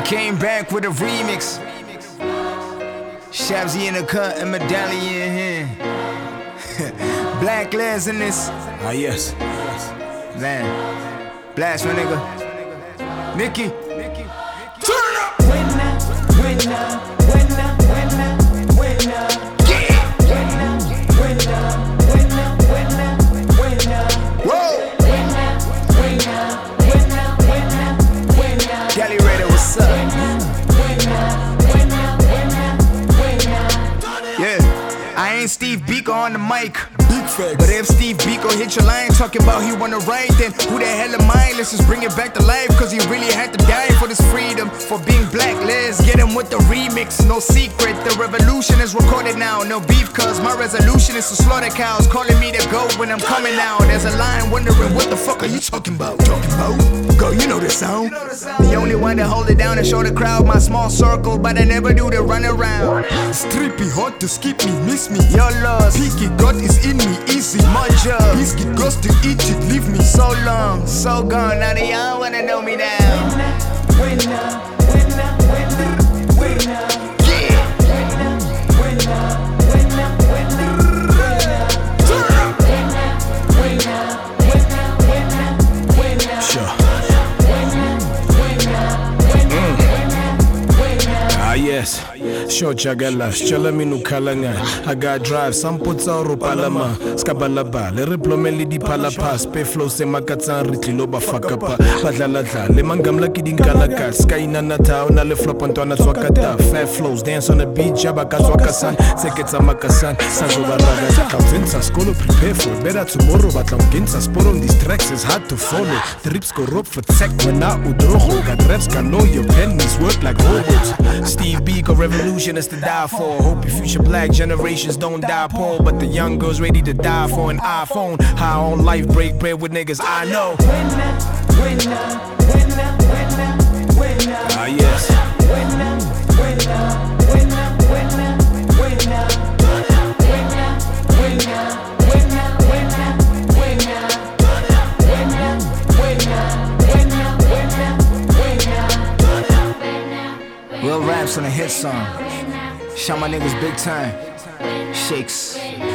Came back with a remix. Shabzy in the cut and medallion here. Black Les in this. Ah, yes. Man. Blast my nigga. Nicky. Turn up! Winner, winner, winner, winner, winner. Yeah. Winner, winner, winner, winner, winner. Whoa. Winner, winner, winner, winner, winner. Gally Raider, what's up? Yeah. I ain't Steve Biko on the mic. Big facts. But if Steve Biko hit your line talking about he wanna write, then who the hell am I? Let's just bring it back to life, cause he really had to die for this freedom, for being black. Let's get him with the remix, no secret. The revolution is recorded now, no beef, cause my resolution is to slaughter cows, calling me the GOAT when I'm coming out. There's a line wondering what the fuck are you talking about? Go, you know the sound. The only one to hold it down and show the crowd my small circle, but I never do the run around. Strippy hot to skip me, miss me. Your loss, Picky God is in me, easy. my job. Biscuit goes to Egypt, leave me. So long, so gone, now they all wanna know me now. Winner, winner, winner, winner. Yeah. Winner, winner, winner, winner, winner. Turn up! Winner, winner, winner, winner, winner. Sure. Winner, winner, winner, winner, winner. Ah, yes. Sure, Jagala, Shalaminu Kalanga. I got drive, some puts out Rupalama, Skabalaba, Le Riplomeli di Palapas, Peflo, Semakatan, Ritliloba Fakapa, Padlalata, Le Mangam Lucky Dinkalaka, Sky Nanata, Nale Flopantona Swakata, Fat flows, dance on the beach, Jabaka Swakasan, Seketa Makasan, Sazobaraga, Kautenta, Skolo, prepare for better tomorrow, but Ginsa Sport on these tracks is hard to follow. The rips go rope for tech when I Udroho, got reps can know your pennies work like robots. Steve Biko, revolution is to die for. Hope your future black generations don't die poor, but the young girls ready to die for an iPhone. High on life, break bread with niggas I know. Winner, winner, winner, winner, winner. Ah, yes. Winner, winner, winner, winner, winner. Winner, winner, winner, winner, winner. Winner, winner, winner, winner, winner. Real raps on a hit song. Shout my niggas big time. Shakes.